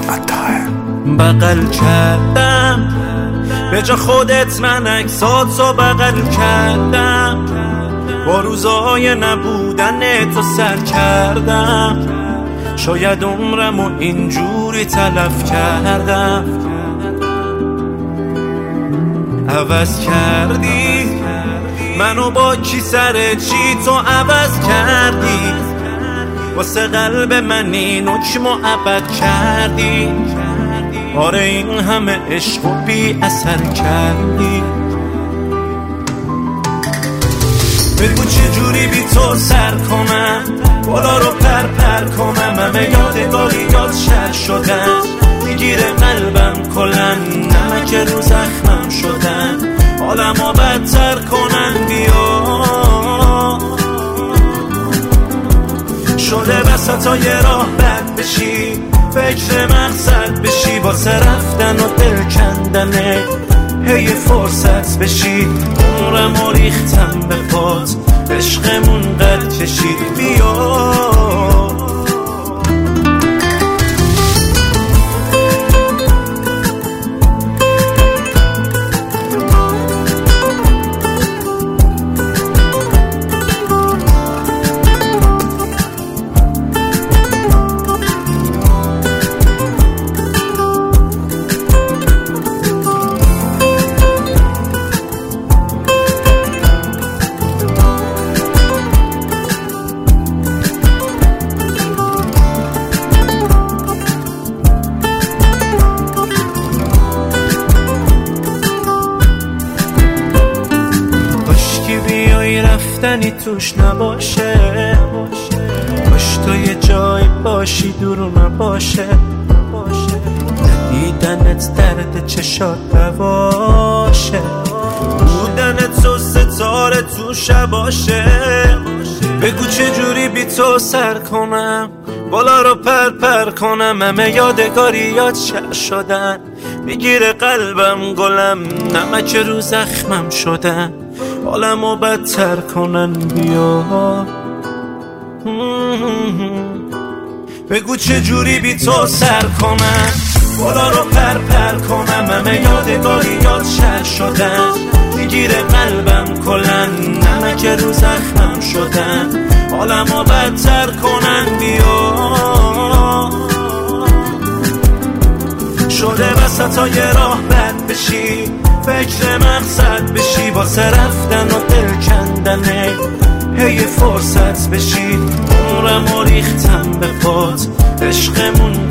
بغل کردم به جا خودت من عکساتو بغل کردم، با روزای نبودن تو سر کردم، شاید عمرمو اینجوری تلف کردم. عوض کردی منو با کی سر چی تو عوض کردی، واسه قلب من اینو که معبد کردی. آره این همه عشق و بی اثر کردی. بگو چجوری بی تو سر کنم، بالا رو پر کنم، همه یادگاری یاد شهر شدن، میگیره قلبم کلن، نمک رو زخمم شدن، حالمو بدتر کنن. بیا شده بساطای راه بد بشی، فکر مقصد بشی، واسه رفتن و دل کندنه هی فرصت بشی. عمرمو ریختم به پات، عشقمون قد کشید. بیا رفتنی توش نباشه، باش تو یه جای باشی دور نباشه، ندیدنت درد چشات نباشه، بودنت تو ستاره تو شباشه. بگو چجوری بی تو سر کنم، بالا رو پر کنم، همه یادگاری یاد شهر شدن، میگیره قلبم گلم، نمک رو زخمم شدن، حالمو بدتر کنن. بیا بگو چجوری بی تو سر کنم، بالا رو پر کنم، همه یادگاری یاد شهر شدن، میگیره قلبم کلن، نمک رو زخمم شدن، حالمو بدتر کنن. بیا شده وسطای راه بد بشی، فکر مقصد بشی، واسه رفتن و دل کندنه هی فرصت بشی. عمرمو ریختم به پات، عشقمون